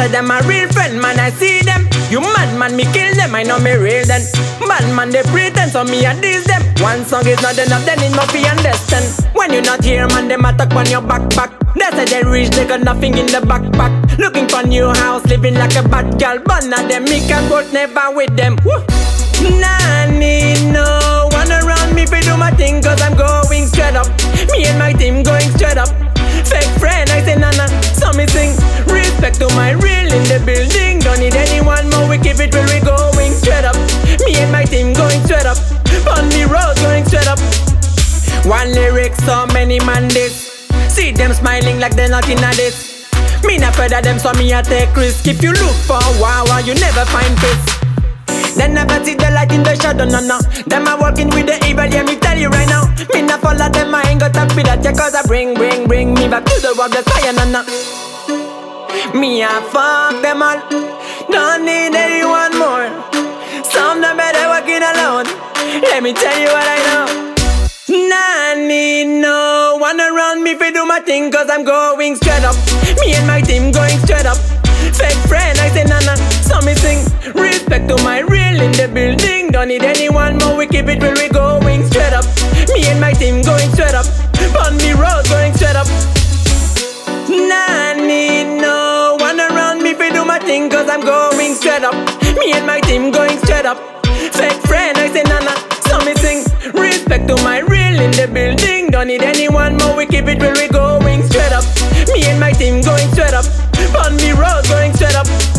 say them a real friend, man, I see them. You mad man, me kill them, I know me real then. Bad man, they pretend, so me a diss them. One song is not enough, then it must be understand. When you not here, man, them attack on your backpack. They say they rich, they got nothing in the backpack. Looking for new house, living like a bad girl. But now them, me can go never with them. Woo. Nah, need no one around me to do my thing, cause I'm going straight up. Me and my team going straight up. Fake friend, I say nana, so me sing. Respect to my real in the building. Don't need anyone more, we keep it real, we going straight up. Me and my team going straight up. On the road going straight up. One lyric, so many man this. See them smiling like they're not in a this. Me not afraid of them, so me a take risk. If you look for a while, you never find peace. They never see the light in the shadow, no, no. Them a walking with the evil, yeah, me tell you right now. Me not follow them, I ain't got to be that, yeah, cause I bring me back to the world, the fire, no, no. Me a fuck them all, don't need anyone more. Some them better working alone. Let me tell you what I know. Nah, need no one around me to do my thing, cause I'm going straight up. Me and my team going straight up. Fake friend, I say nana, so me sing. Respect to my real in the building. Don't need anyone more, we keep it real, we going straight up. Me and my team going straight up. On the road going straight up. Nah, need no one around me to do my thing, cause I'm going straight up. Me and my team going straight up. Fake friend, I say nana, so me sing. Respect to my real in the building. Don't need anyone more, we keep it real, we going straight up. Me and my team going straight up. On the road going straight up.